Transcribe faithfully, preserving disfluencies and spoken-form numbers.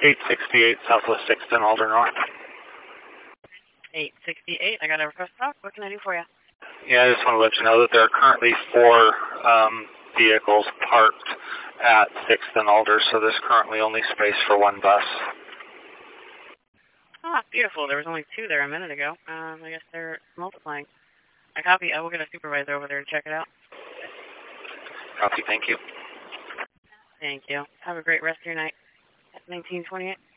eight sixty-eight Southwest sixth and Alder North. eight sixty-eight, I got a request talk. What can I do for you? Yeah, I just want to let you know that there are currently four um, vehicles parked at sixth and Alder, so there's currently only space for one bus. Ah, beautiful. There was only two there a minute ago. Um, I guess they're multiplying. I copy. I will get a supervisor over there to check it out. Copy, thank you. Thank you. Have a great rest of your night. nineteen twenty-eight.